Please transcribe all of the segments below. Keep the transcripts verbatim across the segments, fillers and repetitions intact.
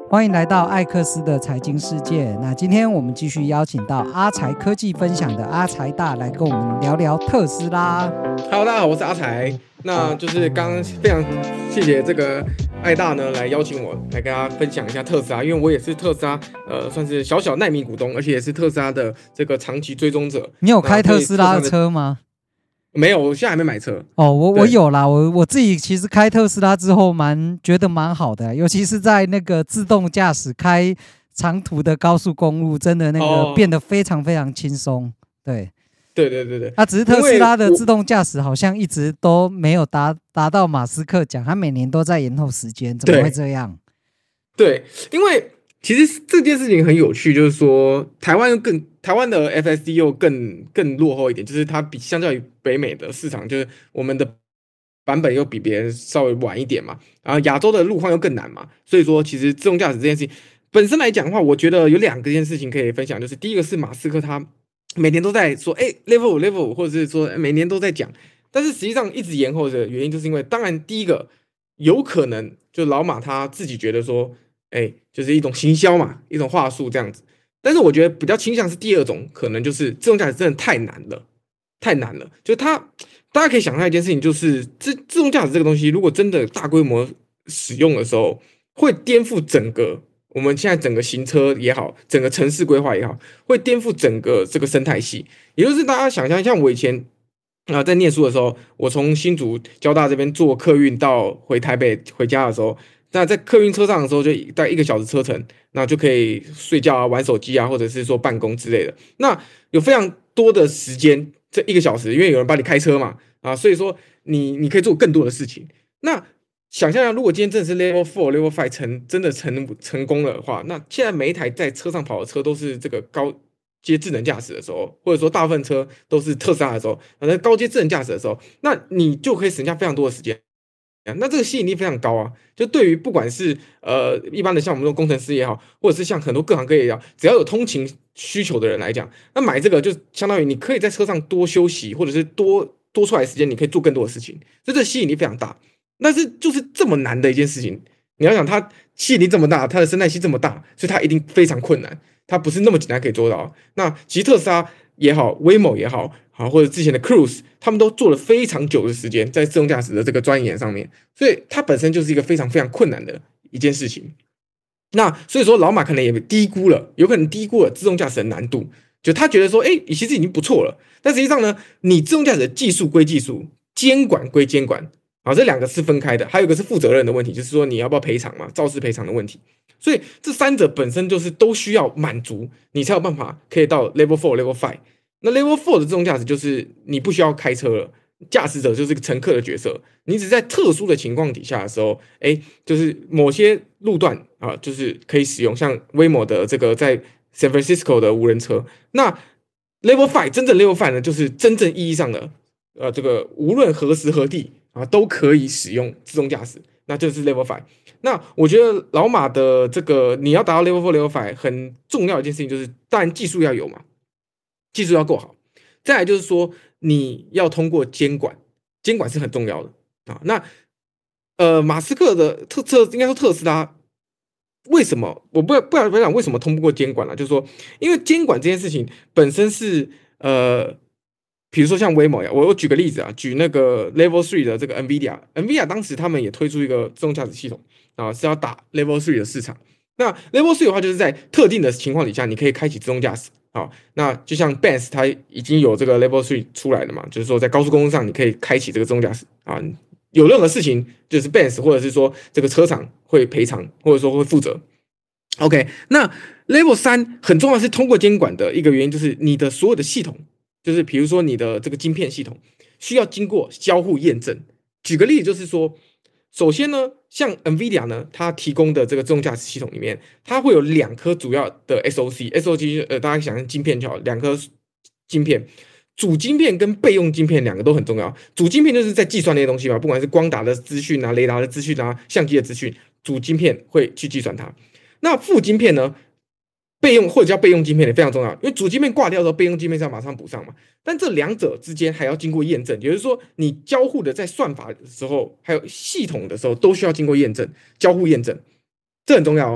欢迎来到艾克斯的财经世界。那今天我们继续邀请到阿财科技分享的阿财大来跟我们聊聊特斯拉。 Hello， 大家好，我是阿财。那就是刚刚非常谢谢这个艾大呢来邀请我来跟大家分享一下特斯拉，因为我也是特斯拉呃算是小小奈米股东，而且也是特斯拉的这个长期追踪者。 你有开特斯拉的车吗？ 没有，我现在还没买车。 哦，我我有啦，我我自己其实开特斯拉之后蛮觉得蛮好的，尤其是在那个自动驾驶开长途的高速公路，真的那个变得非常非常轻松。对， 对对对对。 啊，只是特斯拉的自动驾驶好像一直都没有达达到马斯克讲，他每年都在延后时间，怎么会这样？ 对，因为其实这件事情很有趣，就是说台湾更台湾的 F S D 又更更落后一点，就是它比相较于北美的市场，就是我们的版本又比别人稍微晚一点嘛，然后亚洲的路况又更难嘛，所以说其实自动驾驶这件事情本身来讲的话，我觉得有两个件事情可以分享，就是第一个是马斯克他每年都在说，哎 ，level 五 level 五，或者是说每年都在讲，但是实际上一直延后的原因，就是因为当然第一个有可能就老马他自己觉得说。哎，就是一种行销嘛，一种话术这样子。但是我觉得比较倾向是第二种，可能就是自动驾驶真的太难了，太难了。就它，大家可以想象一件事情，就是自自动驾驶这个东西，如果真的大规模使用的时候，会颠覆整个我们现在整个行车也好，整个城市规划也好，会颠覆整个这个生态系。也就是大家想象，像我以前啊、呃、在念书的时候，我从新竹交大这边坐客运到回台北回家的时候。那在客运车上的时候，就大概一个小时车程，那就可以睡觉啊、玩手机啊，或者是说办公之类的。那有非常多的时间，这一个小时，因为有人帮你开车嘛，啊，所以说你你可以做更多的事情。那想象一下，如果今天真的是 Level Four、Level Five 成真的成成功了的话，那现在每一台在车上跑的车都是这个高阶智能驾驶的时候，或者说大部分车都是特斯拉的时候，反正高阶智能驾驶的时候，那你就可以省下非常多的时间。那这个吸引力非常高啊！就对于不管是呃一般的像我们这种工程师也好，或者是像很多各行各业也好，只要有通勤需求的人来讲，那买这个就相当于你可以在车上多休息，或者是多多出来的时间，你可以做更多的事情，所以这吸引力非常大。但是就是这么难的一件事情，你要想它吸引力这么大，它的生态系这么大，所以它一定非常困难，它不是那么简单可以做到。那其实特斯拉也好，Waymo也好。啊，或者之前的 Cruise， 他们都做了非常久的时间在自动驾驶的这个钻研上面，所以它本身就是一个非常非常困难的一件事情。那所以说，老马可能也低估了，有可能低估了自动驾驶的难度，就他觉得说，哎，其实已经不错了。但实际上呢，你自动驾驶的技术归技术，监管归监管，啊，这两个是分开的。还有一个是负责任的问题，就是说你要不要赔偿嘛，肇事赔偿的问题。所以这三者本身就是都需要满足，你才有办法可以到 Level Four、Level Five。那 Level Four 的自动驾驶就是你不需要开车了，驾驶者就是个乘客的角色，你只在特殊的情况底下的时候，哎，就是某些路段啊，就是可以使用像 Waymo 的这个在 San Francisco 的无人车。那 Level Five 真正 Level Five 呢，就是真正意义上的呃这个无论何时何地啊都可以使用自动驾驶，那就是 Level Five。那我觉得老马的这个你要达到 Level Four、Level Five 很重要的一件事情就是，当然技术要有嘛。技术要够好，再来就是说你要通过监管，监管是很重要的啊。那呃，马斯克的特特应该说特斯拉为什么我不不想不讲为什么通不过监管了、啊？就是说，因为监管这件事情本身是呃，比如说像 Waymo 呀，我我举个例子啊，举那个 Level Three 的这个 NVIDIA，NVIDIA 当时他们也推出一个自动驾驶系统啊，是要打 Level Three 的市场。那 Level Three 的话，就是在特定的情况底下，你可以开启自动驾驶。好，那就像 Benz 它已经有这个 Level Three 出来了嘛，就是说在高速公路上你可以开启这个自动驾驶啊，有任何事情就是 Benz 或者是说这个车厂会赔偿或者说会负责。OK， 那 Level 三很重要是通过监管的一个原因，就是你的所有的系统，就是比如说你的这个晶片系统需要经过交互验证。举个例子，就是说。首先呢，像 NVIDIA 呢，它提供的这个自动驾驶系统里面，它会有两颗主要的 S O C，S O C 呃，大家想象晶片就好，两颗晶片，主晶片跟备用晶片两个都很重要。主晶片就是在计算那些东西嘛，不管是光达的资讯啊、雷达的资讯啊、相机的资讯，主晶片会去计算它。那副晶片呢？备用或者叫备用晶片也非常重要，因为主晶片挂掉的时候，备用晶片是要马上补上嘛。但这两者之间还要经过验证，也就是说，你交互的在算法的时候，还有系统的时候，都需要经过验证、交互验证，这很重要哦。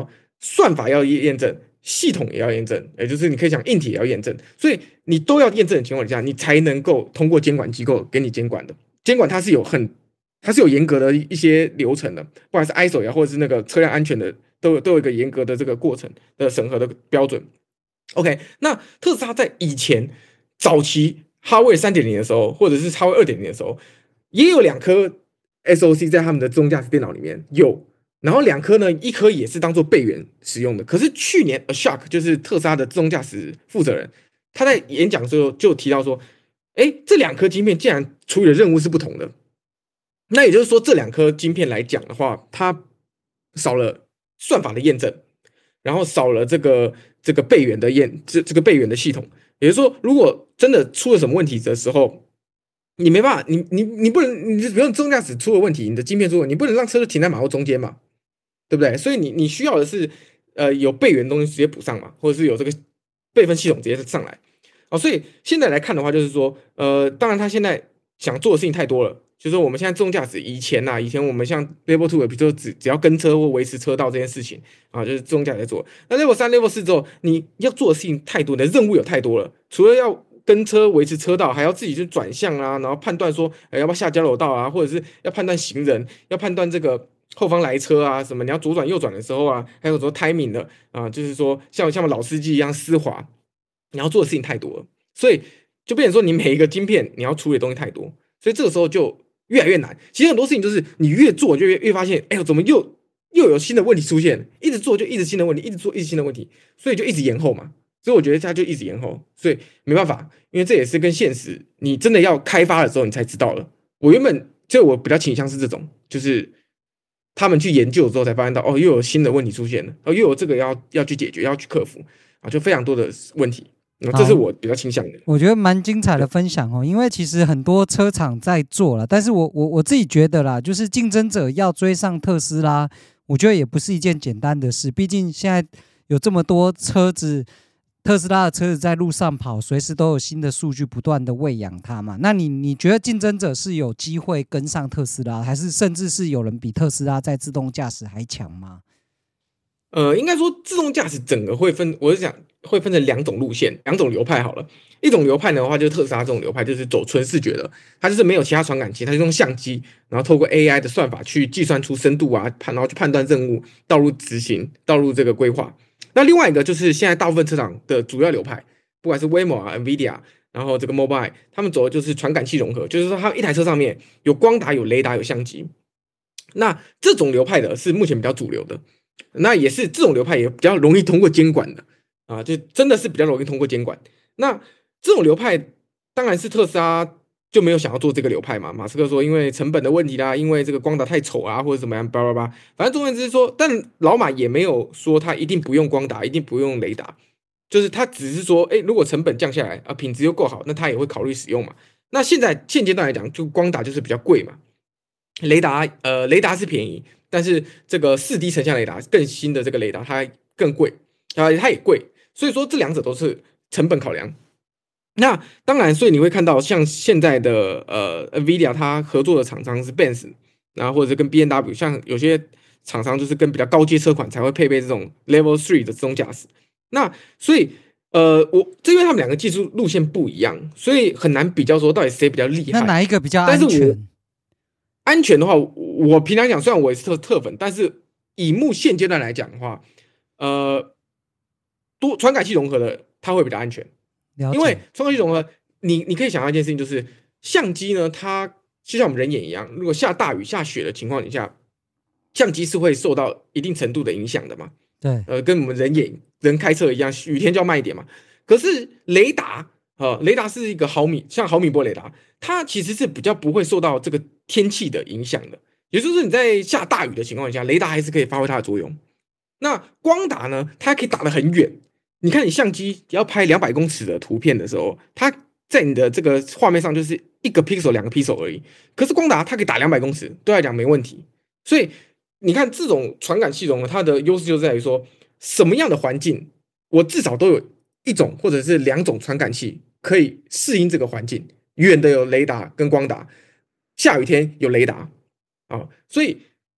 算法要验证，系统也要验证，也就是你可以讲硬体也要验证，所以你都要验证的情况下，你才能够通过监管机构给你监管的。监管它是有很它是有严格的一些流程的，不管是 I S O 呀，或者是那个车辆安全的，都有都有一个严格的这个过程的审核的标准。OK， 那特斯拉在以前早期哈维 三点零 的时候，或者是哈维 二点零 的时候，也有两颗 S O C 在他们的自动驾驶电脑里面有，然后两颗呢，一颗也是当做备源使用的。可是去年 Ashok 就是特斯拉的自动驾驶负责人，他在演讲的时候就提到说，哎，这两颗晶片竟然处理的任务是不同的。那也就是说，这两颗晶片来讲的话，它少了算法的验证，然后少了这个这个备源的验这这个备源的系统。也就是说，如果真的出了什么问题的时候，你没办法，你你你不能，你比如自动驾驶出了问题，你的晶片出了问题，你不能让车就停在马路中间嘛，对不对？所以你你需要的是呃有备源的东西直接补上嘛，或者是有这个备份系统直接上来。哦，所以现在来看的话，就是说，呃，当然他现在想做的事情太多了。就是我们现在自动驾驶以前呐、啊，以前我们像 Level Two 的，比如说只只要跟车或维持车道这件事情啊，就是自动驾驶在做。那 Level 三、Level 四之后，你要做的事情太多，你的任务有太多了。除了要跟车维持车道，还要自己去转向啊，然后判断说，呃，要不要下交流道啊，或者是要判断行人，要判断这个后方来车啊，什么你要左转右转的时候啊，还有说 timing 的啊，就是说像像老司机一样丝滑，你要做的事情太多了，所以就变成说你每一个晶片你要处理的东西太多，所以这个时候就越来越难。其实很多事情就是你越做就越越发现，哎呦，怎么又又有新的问题出现？一直做就一直新的问题，一直做一直新的问题，所以就一直延后嘛。所以我觉得它就一直延后，所以没办法，因为这也是跟现实，你真的要开发的时候你才知道了。我原本就我比较倾向是这种，就是他们去研究之后才发现到，哦，又有新的问题出现了，哦，又有这个要要去解决，要去克服啊，就非常多的问题。这是我比较倾向的， 我觉得蛮精彩的分享哦。因为其实很多车厂在做了，但是我我我自己觉得啦，就是竞争者要追上特斯拉，我觉得也不是一件简单的事。毕竟现在有这么多车子，特斯拉的车子在路上跑，随时都有新的数据不断的喂养它嘛。那你你觉得竞争者是有机会跟上特斯拉，还是甚至是有人比特斯拉在自动驾驶还强吗？ 呃，应该说自动驾驶整个会分，我是讲会分成两种路线，两种流派好了。一种流派的话，就是特斯拉这种流派，就是走纯视觉的，它就是没有其他传感器，它就用相机，然后透过 A I 的算法去计算出深度啊，判然后去判断任务，道路执行，道路这个规划。那另外一个就是现在大部分车厂的主要流派，不管是 Waymo 啊、NVIDIA，然后这个 Mobile，他们走的就是传感器融合，就是说它一台车上面有光达、有雷达、有相机。那这种流派的是目前比较主流的。那也是这种流派也比较容易通过监管的啊，就真的是比较容易通过监管。那这种流派当然是特斯拉就没有想要做这个流派嘛。马斯克说，因为成本的问题啦，因为这个光达太丑啊，或者怎么样，叭叭叭。反正总而言之是说，但老马也没有说他一定不用光达，一定不用雷达，就是他只是说，哎，如果成本降下来啊，品质又够好，那他也会考虑使用嘛。那现在现阶段来讲，就光达就是比较贵嘛，雷达呃雷达是便宜。但是这个四 D 成像雷达更新的这个雷达它更贵啊，它也贵，所以说这两者都是成本考量。那当然，所以你会看到像现在的呃 NVIDIA 它合作的厂商是 Benz， 然后或者是跟 B M W， 像有些厂商就是跟比较高阶车款才会配备这种 Level Three 的自动驾驶。那所以呃，我这因为他们两个技术路线不一样，所以很难比较说到底谁比较厉害。 那哪一个比较安全？ 但是我安全的话，我平常讲，虽然我也是特特粉，但是以目现阶段来讲的话，呃，多传感器融合的它会比较安全，因为传感器融合，你你可以想象一件事情，就是相机呢，它就像我们人眼一样，如果下大雨下雪的情况底下，相机是会受到一定程度的影响的嘛。 对， 呃，跟我们人眼人开车一样，雨天就要慢一点嘛。可是雷达，呃，雷达是一个毫米，像毫米波雷达，它其实是比较不会受到这个天气的影响的。也就是你在下大雨的情况下，雷达还是可以发挥它的作用。那光达呢，它可以打得很远。你看，你相机要拍两百公尺的图片的时候，它在你的这个画面上就是一个 pixel、两个 pixel 而已。可是光达它可以打两百公尺，对它来讲没问题。所以你看，这种传感系统它的优势就在于说，什么样的环境，我至少都有一种或者是两种传感器可以适应这个环境。远的有雷达跟光达，下雨天有雷达啊，所以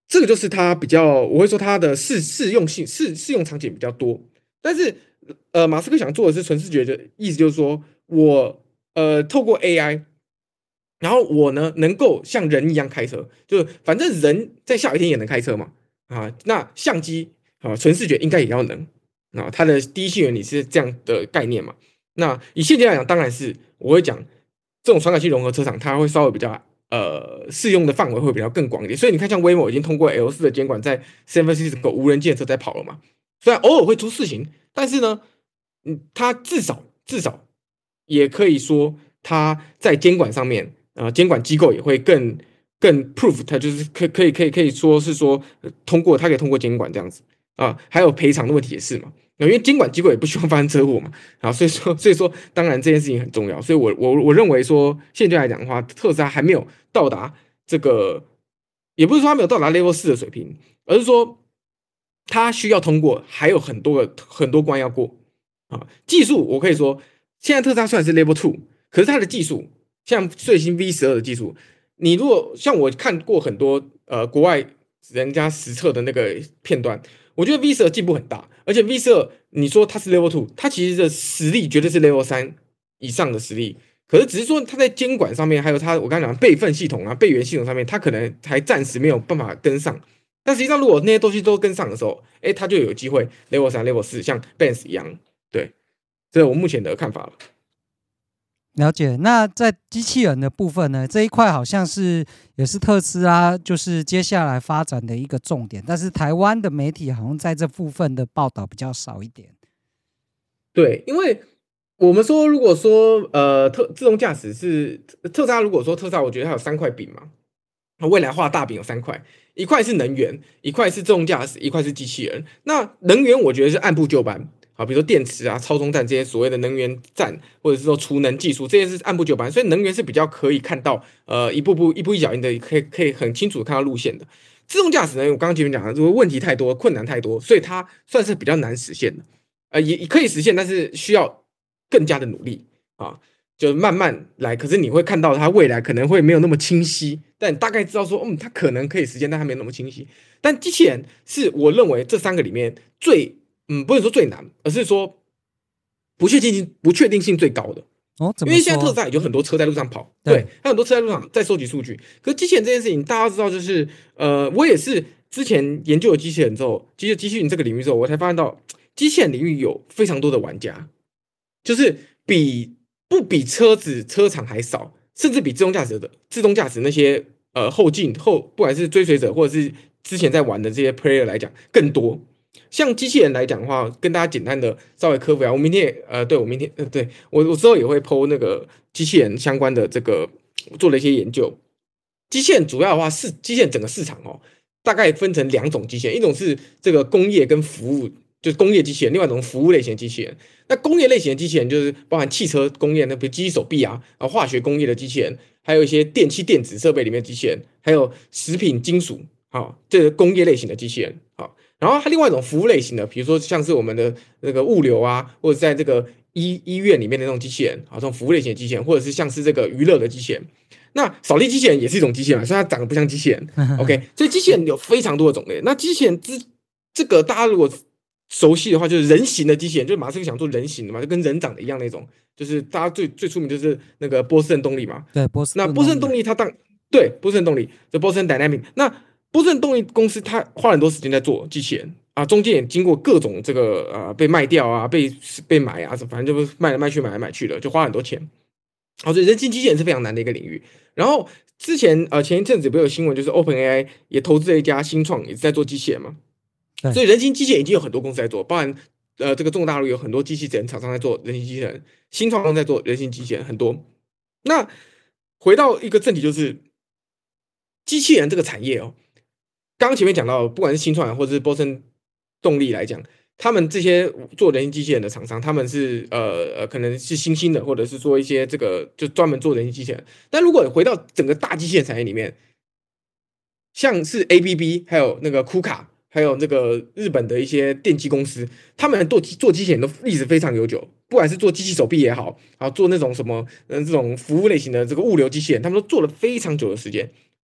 这个就是它比较，我会说它的适适用性适适用场景比较多。但是呃，马斯克想做的是纯视觉的意思，就是说我呃透过 A I。然后我呢，能够像人一样开车，就是反正人在下雨天也能开车嘛，啊，那相机啊，纯视觉应该也要能啊，它的第一性原理是这样的概念嘛。那以现在来讲，当然是我会讲这种传感器融合车厂，它会稍微比较呃适用的范围会比较更广一点。所以你看，像 Waymo 已经通过 L 四的监管，在 San Francisco 无人建车在跑了嘛。虽然偶尔会出事情，但是呢，嗯，它至少至少也可以说它在监管上面。呃，监管机构也会更更 proof， 它就是可可以可以可以说是说、呃、通过它可以通过监管这样子啊，还有赔偿的问题也是嘛，因为监管机构也不希望发生车祸嘛，啊，所以说所以说当然这件事情很重要，所以我我我认为说现在来讲的话，特斯拉还没有到达这个，也不是说它没有到达 level 四的水平，而是说它需要通过还有很多个很多关要过啊，技术我可以说现在特斯拉虽然是 level two， 可是它的技术。像最新 V 十二 的技术，你如果像我看过很多呃国外人家实测的那个片段，我觉得 V 十二进步很大，而且 V 十二你说它是 Level two， 它其实的实力绝对是 Level 三以上的实力，可是只是说它在监管上面，还有它我刚才讲备份系统啊、备援系统上面，它可能还暂时没有办法跟上。但实际上，如果那些东西都跟上的时候，哎，它就有机会 Level 三、Level 四，像 Benz 一样。对，这是我目前的看法了。 了解。那在机器人的部分呢，这一块好像是也是特斯拉就是接下来发展的一个重点，但是台湾的媒体好像在这部分的报道比较少一点。 对，因为我们说，如果说呃特自动驾驶是特斯拉，如果说特斯拉，我觉得它有三块饼嘛，未来画大饼有三块，一块是能源，一块是自动驾驶，一块是机器人。那能源我觉得是按部就班，好，比如说电池啊、超充站这些所谓的能源站，或者是说储能技术，这些是按部就班，所以能源是比较可以看到呃一步步一步一脚印的，可以可以很清楚的看到路线的。自动驾驶呢，我刚刚前面讲的，如果问题太多、困难太多，所以它算是比较难实现的。呃，也也可以实现，但是需要更加的努力啊，就慢慢来。可是你会看到它未来可能会没有那么清晰，但大概知道说，嗯，它可能可以实现，但它没有那么清晰。但机器人是我认为这三个里面最，嗯，不是说最难，而是说不确定性不确定性最高的。 哦，怎因为现在特么说？ 斯拉也有很多车在路上跑， 对， 对，还有很多车在路上在收集数据。可是机器人这件事情，大家知道，就是呃，我也是之前研究了机器人之后，机器机器人这个领域之后，我才发现到机器人领域有非常多的玩家，就是比不比车子车厂还少，甚至比自动驾驶的自动驾驶那些呃后进后不管是追随者或者是之前在玩的这些 player 来讲更多。像机器人来讲的话，跟大家简单的稍微科普一下。我明天也呃，对我明天呃，对我我之后也会 po 那个机器人相关的这个做了一些研究。机器人主要的话是机器人整个市场哦，大概分成两种机器人，一种是这个工业跟服务，就是工业机器人；另外一种服务类型的机器人。那工业类型的机器人就是包含汽车工业，那比如机器手臂啊，啊化学工业的机器人，还有一些电器电子设备里面的机器人，还有食品金属，好，这是工业类型的机器人，好。然后它另外一种服务类型的，比如说像是我们的那个物流啊，或者在这个医医院里面的那种机器人，啊，这种服务类型的机器人，或者是像是这个娱乐的机器人。那扫地机器人也是一种机器人，所以它长得不像机器人。OK， 所以机器人有非常多的种类。那机器人之这个大家如果熟悉的话，就是人形的机器人，就是马斯克想做人形的嘛，就跟人长得一样那种。就是大家最最出名就是那个波士顿动力嘛。 对，波士顿。 那波士顿动力它当对波士顿动力，就波士顿 Dynamic。那波士顿动力公司，它花很多时间在做机器人啊，中间也经过各种这个呃被卖掉啊，被被买啊，反正就是卖来卖去，买来买去的，就花很多钱。好，所以人形机器人是非常难的一个领域。然后之前呃前一阵子不是有新闻，就是 OpenAI 也投资了一家新创，也是在做机器人嘛。所以人形机器人已经有很多公司在做，包含呃这个中国大陆有很多机器人厂商在做人形机器人，新创公司在做人形机器人很多。那回到一个正题，就是机器人这个产业哦。刚刚前面讲到，不管是新创或者是波森动力来讲，他们这些做人形机器人的厂商，他们是呃呃可能是新兴的，或者是说一些这个就专门做人形机器人。但如果回到整个大机器人产业里面，像是 A B B 还有那个库卡，还有那个日本的一些电机公司，他们做做机器人的历史非常悠久，不管是做机器手臂也好，啊做那种什么嗯这种服务类型的这个物流机器人，他们都做了非常久的时间。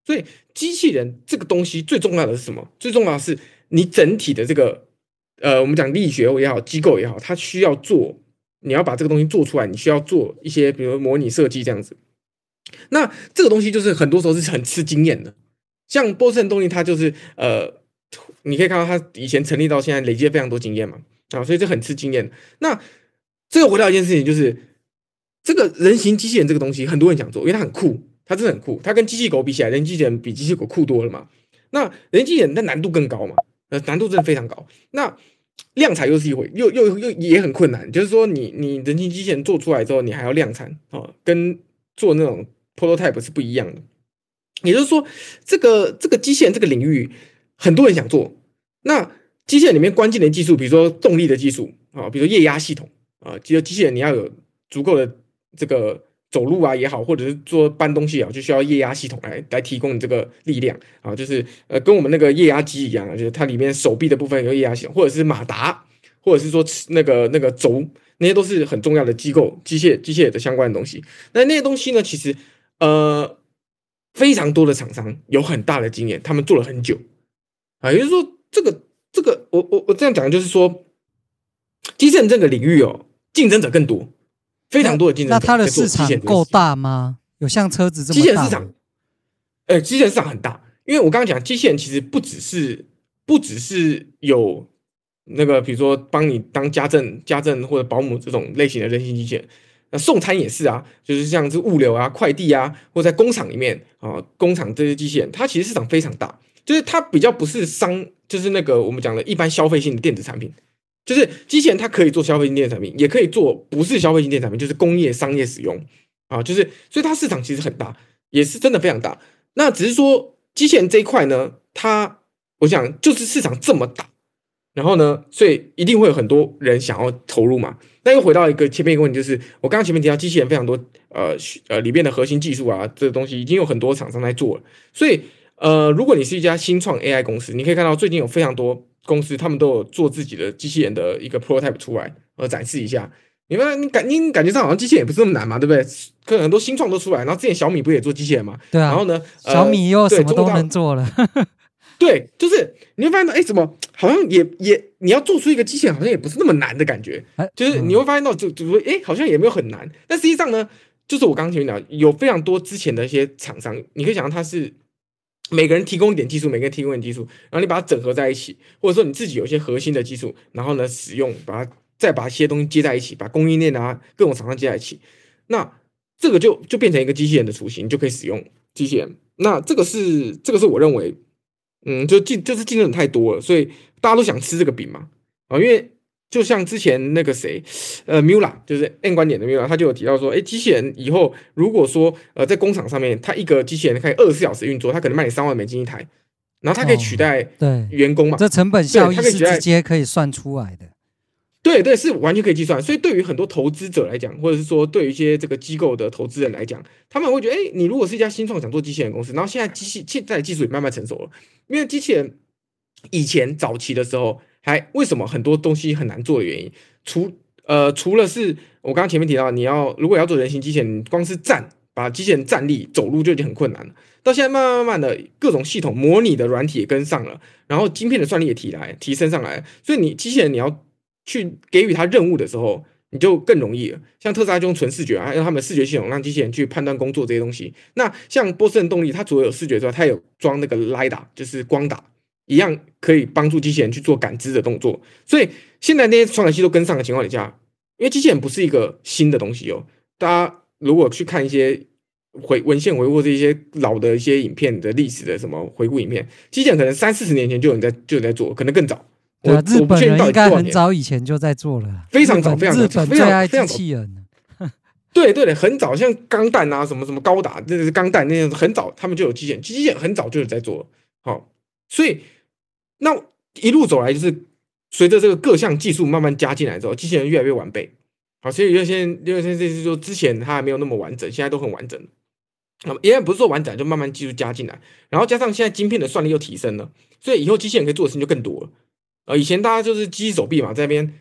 所以机器人这个东西最重要的是什么？最重要的是你整体的这个呃，我们讲力学也好，机构也好，它需要做，你要把这个东西做出来，你需要做一些比如模拟设计这样子。那这个东西就是很多时候是很吃经验的，像波士顿动力，它就是呃，你可以看到它以前成立到现在累积了非常多经验嘛，啊，所以这很吃经验。那这个回到一件事情，就是这个人形机器人这个东西，很多人想做，因为它很酷，它真的很酷，它跟机器狗比起来，人形机器人比机器狗酷多了嘛。那人形机器人的难度更高嘛，呃，难度真的非常高。那量产又是一回，又又又也很困难，就是说你你人形机器人做出来之后，你还要量产哦，跟做那种 prototype 是不一样的。也就是说，这个这个机器人这个领域，很多人想做。那机器人里面关键的技术，比如说动力的技术啊，比如说液压系统啊，机机器人你要有足够的这个走路啊也好，或者是做搬东西也好，就需要液压系统来来提供你这个力量啊，就是呃跟我们那个液压机一样啊，就是它里面手臂的部分有液压系统，或者是马达，或者是说那个那个轴，那些都是很重要的机构机械机械的相关的东西。那那些东西呢，其实呃非常多的厂商有很大的经验，他们做了很久啊，也就是说这个这个我我我这样讲就是说，机器人这个领域哦，竞争者更多。非常多的竞争者， 那它的市场够大吗？有像车子这么大？ 机器人市场，呃，机器人市场很大，因为我刚刚讲，机器人其实不只是不只是有那个，比如说帮你当家政、家政或者保姆这种类型的人形机器人，那送餐也是啊，就是像是物流啊、快递啊，或在工厂里面啊，工厂这些机器人，它其实市场非常大，就是它比较不是商，就是那个我们讲的一般消费性的电子产品。就是机器人，它可以做消费性电子产品，也可以做不是消费性电子产品，就是工业、商业使用啊。就是所以它市场其实很大，也是真的非常大。那只是说机器人这一块呢，它我想就是市场这么大，然后呢，所以一定会有很多人想要投入嘛。那又回到一个前面一个问题，就是我刚刚前面提到机器人非常多，呃呃里面的核心技术啊，这个东西已经有很多厂商在做了。所以呃，如果你是一家新创 A I 公司，你可以看到最近有非常多公司，他们都有做自己的机器人的一个 prototype 出来，呃，展示一下。你们你感你感觉上好像机器人也不是那么难嘛，对不对？可能很多新创都出来，然后之前小米不也做机器人嘛？ 对啊。 然后呢， 呃、小米又什么都能做了。 对，就是你会发现到，哎，怎么好像也也你要做出一个机器人，好像也不是那么难的感觉。就是你会发现到，就就说，哎，好像也没有很难。但实际上呢，就是我刚刚前面讲，有非常多之前的一些厂商，你可以想象它是。每个人提供一点技术，每个人提供一点技术，然后你把它整合在一起，或者说你自己有一些核心的技术，然后呢使用，把它再把一些东西接在一起，把供应链啊各种厂商接在一起，那这个就就变成一个机器人的雏形，你就可以使用机器人。那这个是这个是我认为，嗯，就竞就是竞争太多了，所以大家都想吃这个饼嘛，啊，因为。就像之前那个谁，呃 ，Mula 就是 N 观点的 Mula，他就有提到说，哎，机器人以后如果说呃在工厂上面，它一个机器人可以二十四小时运作，它可能卖你三万美金一台，然后它可以取代员工嘛， 哦、这成本效益是直接可以算出来的。 对对，是完全可以计算。所以对于很多投资者来讲，或者是说对于一些这个机构的投资人来讲，他们会觉得，哎，你如果是一家新创想做机器人公司，然后现在机器现在技术也慢慢成熟了，因为机器人以前早期的时候。还为什么很多东西很难做的原因，除呃除了是我刚刚前面提到，你要如果要做人形机器人，光是站把机器人站立走路就已经很困难了。到现在慢慢慢慢的各种系统模拟的软体也跟上了，然后晶片的算力也提来提升上来，所以你机器人你要去给予它任务的时候，你就更容易了。像特斯拉就用纯视觉啊，用他们的视觉系统让机器人去判断工作这些东西。那像波士顿动力，它除了有视觉之外，它有装那个 lidar， 就是光打。一样可以帮助机器人去做感知的动作，所以现在那些传感器都跟上的情况底下，因为机器人不是一个新的东西哦。大家如果去看一些回文献回顾这些老的一些影片的历史的什么回顾影片，机器人可能三四十年前就有人在就有在做，可能更早。 对啊，日本人应该很早以前就在做了， 非常早，非常早， 日本最爱机器人。 对对的，很早，像钢弹啊，什么什么高达，那是钢弹那样，很早他们就有机器人，机器人很早就有在做了。好，所以。那一路走来，就是随着这个各项技术慢慢加进来之后，机器人越来越完备。好，所以有些有些这是说之前它还没有那么完整，现在都很完整。那么也不是说完整，就慢慢技术加进来，然后加上现在晶片的算力又提升了，所以以后机器人可以做的事情就更多了。呃，以前大家就是机器手臂嘛，在那边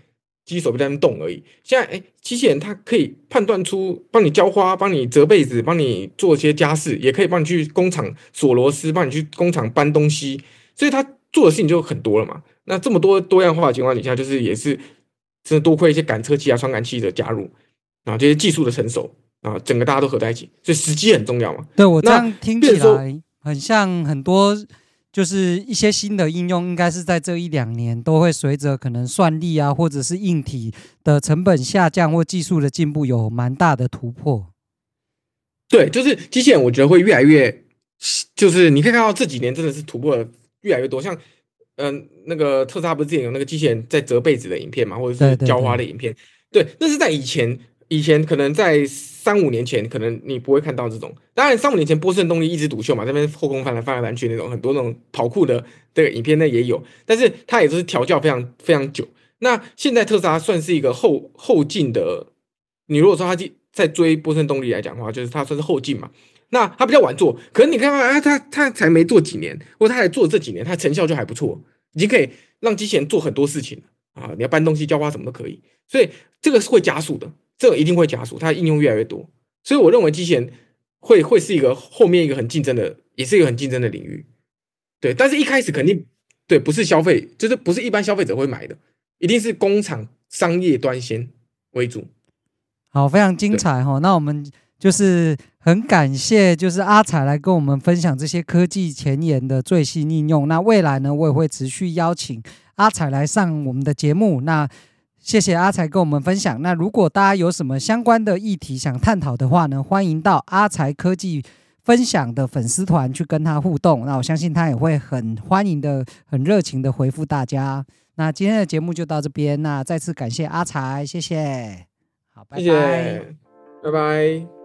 机手臂在那边动而已。现在，哎，机器人它可以判断出，帮你浇花，帮你折被子，帮你做一些家事，也可以帮你去工厂锁螺丝，帮你去工厂搬东西，所以它做的事情就很多了嘛。那这么多多样化的情况底下，就是也是真的多亏一些感测器啊、传感器的加入啊，这些技术的成熟啊，整个大家都合在一起，所以时机很重要嘛。 对，我这样听起来很像很多。就是一些新的应用，应该是在这一两年都会随着可能算力啊，或者是硬体的成本下降或技术的进步，有蛮大的突破。 对，就是机器人，我觉得会越来越，就是你可以看到这几年真的是突破的越来越多。像，嗯、呃，那个特斯拉不是之前有那个机器人在折被子的影片嘛，或者是浇花的影片，对， 对， 对， 对，那是在以前。以前可能在三五年前，可能你不会看到这种。当然，三五年前波士顿动力一枝独秀嘛，那边后空翻来翻来翻去那种，很多那种跑酷的这个影片那也有。但是它也都是调教非常非常久。那现在特斯拉算是一个后后进的，你如果说他在追波士顿动力来讲的话，就是它算是后进嘛。那它比较晚做，可是你看看啊，它它才没做几年，或者它才做这几年，它成效就还不错，已经可以让机器人做很多事情啊。你要搬东西、浇花什么都可以，所以这个是会加速的。这个一定会加速，它的应用越来越多，所以我认为机器人会会是一个后面一个很竞争的，也是一个很竞争的领域，对。但是一开始肯定对不是消费，就是不是一般消费者会买的，一定是工厂商业端先为主。 好，非常精彩哈。那我们就是很感谢，就是阿财来跟我们分享这些科技前沿的最新应用。那未来呢，我也会持续邀请阿财来上我们的节目。那谢谢阿财跟我们分享。那如果大家有什么相关的议题想探讨的话呢，欢迎到阿财科技分享的粉丝团去跟他互动。那我相信他也会很欢迎的、很热情的回复大家。那今天的节目就到这边，那再次感谢阿财，谢谢。好，拜拜， 谢谢，拜拜。